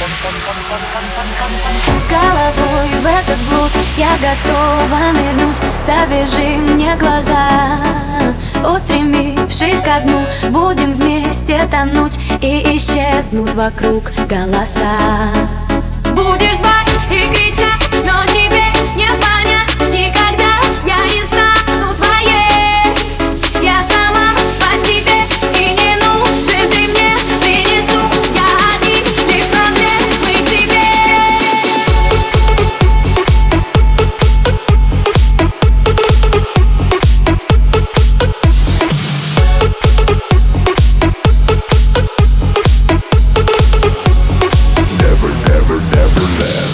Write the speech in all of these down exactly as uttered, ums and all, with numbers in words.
С головой в этот блуд я готова нырнуть. Завяжи мне глаза, устремившись ко дну, будем вместе тонуть, и исчезнут вокруг голоса. Будешь звать и кричать, но тебе не понять никогда. Я не стану твоей, я сама по себе, и не нужен ты мне. Принесу я одни лишь проблемы к тебе. Never, never, never let.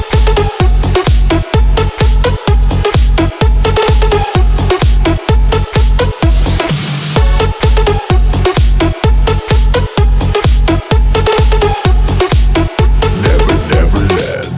Never, never let.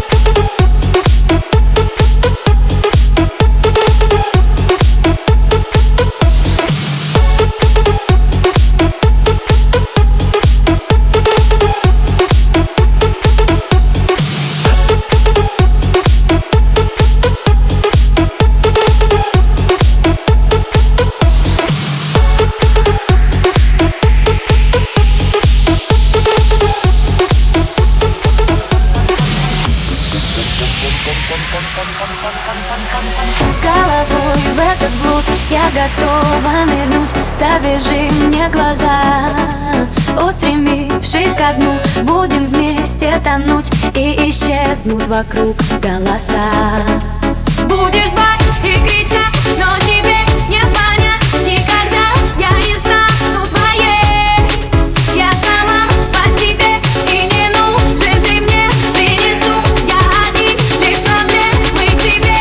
С головой в этот блуд я готова нырнуть. Завяжи мне глаза, устремившись ко дну, будем вместе тонуть, и исчезнут вокруг голоса. Будешь звать и кричать, но тебе не понять никогда. Я не стану твоей, я сама по себе, и не нужен ты мне. Принесу я одни лишь проблемы к тебе.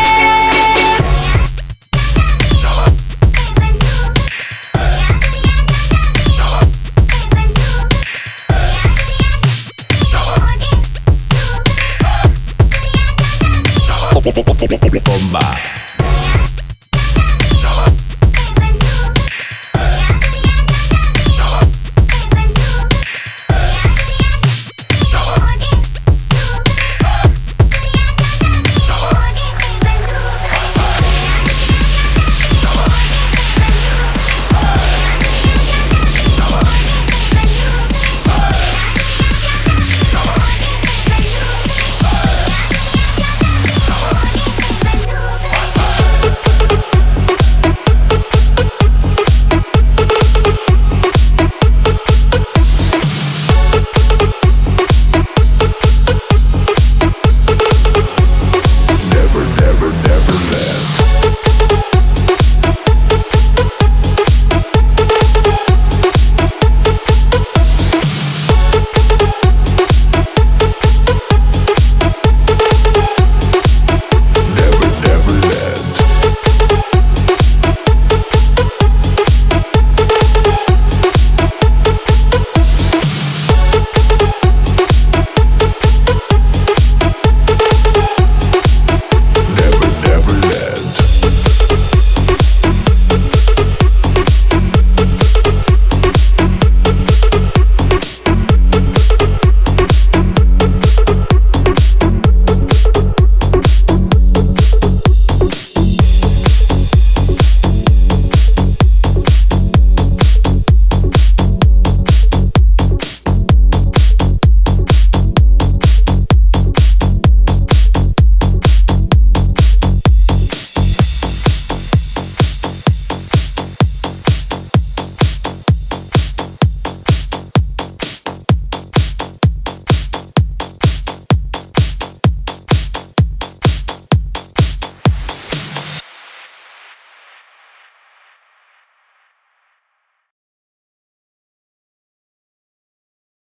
Bomba.